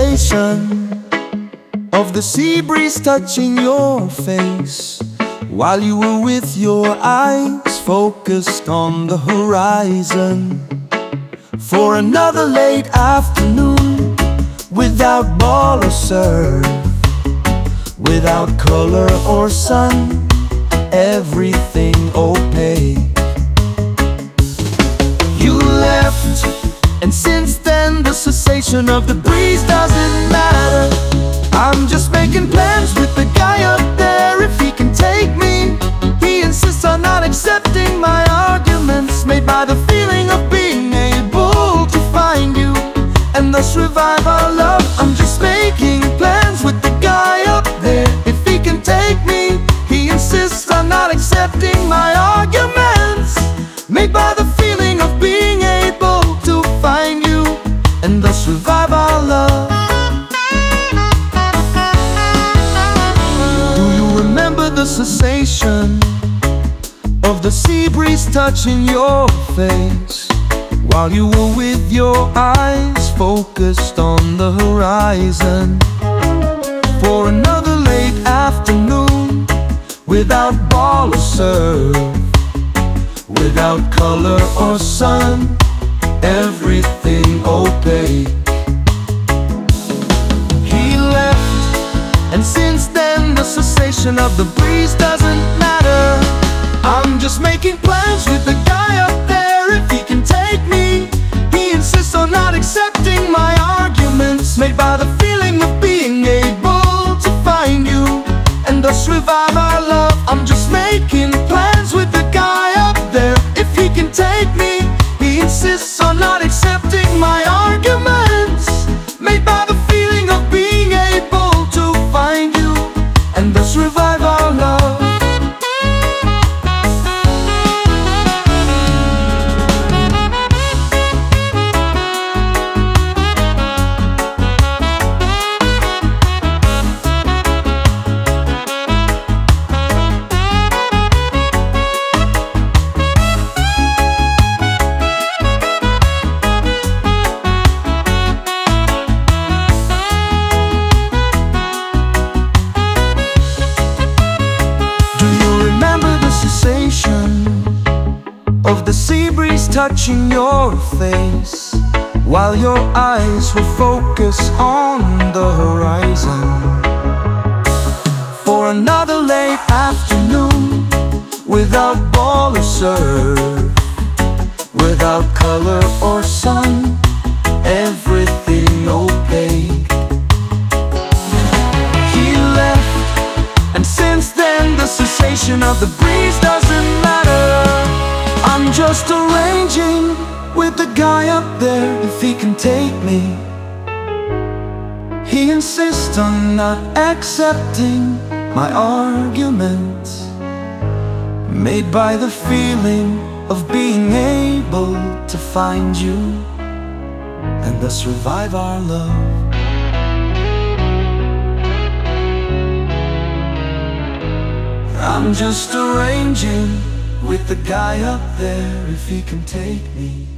sensation of the sea breeze touching your face, while you were with your eyes focused on the horizon. For another late afternoon, without ball or surf, without color or sun, everything opaque. You left, and since then the cessation of the breeze doesn't matter. I'm just making plans with the guy up there. If he can take me, he insists on not accepting my arguments, made by the feeling of being able to find you and thus revive our love. I'm just making plans with the guy up there. If he can take me, he insists on not accepting my arguments, made by the feeling of being able to find you and thus revive our love. Do you remember the sensation of the sea breeze touching your face, while you were with your eyes focused on the horizon? For another late afternoon, without ball or surf, without color or sun, everything opaque. He left, and since then the cessation of the breeze doesn't matter. I'm just making plans with the guy up there. If he can take me, he insists on not accepting my arguments, made by the feeling of being able to find you and thus revive our love. I'm just making plans with the guy up there. If he can take me, he insists on not accepting my arguments, made by the feeling of being able to find you and thus revive our love. Of the sea breeze touching your face, while your eyes were focused on the horizon. For another late afternoon, without ball or surf, without color or sun, everything opaque. He left, and since then the sensation of the breeze doesn't matter. I'm just arranging with the guy up there. If he can take me, he insists on not accepting my arguments, made by the feeling of being able to find you and thus revive our love. I'm just arranging with the guy up there. If he can take me,